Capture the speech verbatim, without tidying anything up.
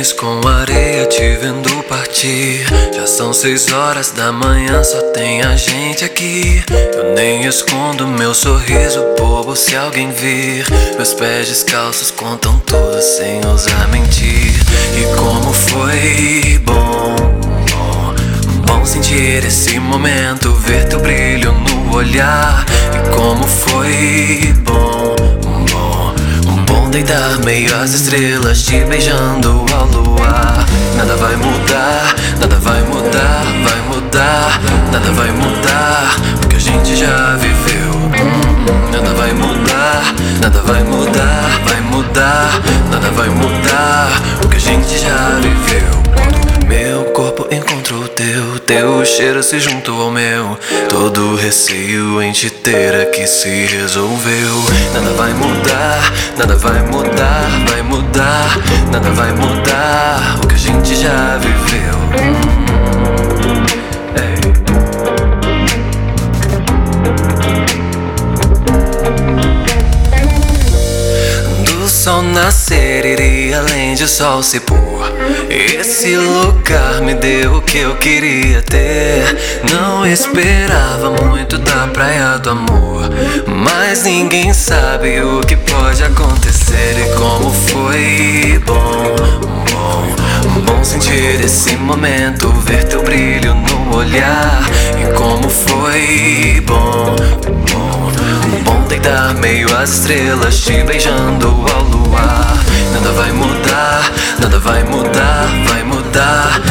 nuvens com areia te vendo partir. Já são seis horas da manhã, só tem a gente aqui. Eu nem escondo meu sorriso bobo se alguém vir. Meus pés descalços contam tudo sem ousar mentir. E como foi bom, bom, bom sentir esse momento, ver teu brilho no olhar. E como foi bom, deitar meio às estrelas, te beijando ao luar. Nada vai mudar, nada vai mudar, vai mudar. Nada vai mudar, o que a gente já viveu. hum, Nada vai mudar, nada vai mudar, vai mudar. Nada vai mudar, o que a gente já viveu. Quando meu corpo encontrou o teu, teu cheiro se juntou ao meu, todo receio em te ter aqui se resolveu. Nada vai mudar, nada vai mudar, vai mudar. Nada vai mudar, o que a gente já viveu. hum, hey. Do sol nascer iria além de sol se pôr. Esse lugar me deu o que eu queria ter. Não esperava muito da praia do amor, mas ninguém sabe o que pode acontecer. E como foi bom, bom, bom sentir esse momento, ver teu brilho no olhar. E como foi bom, bom, bom deitar meio às estrelas, te beijando ao luar. Nada vai mudar, nada vai mudar, vai mudar.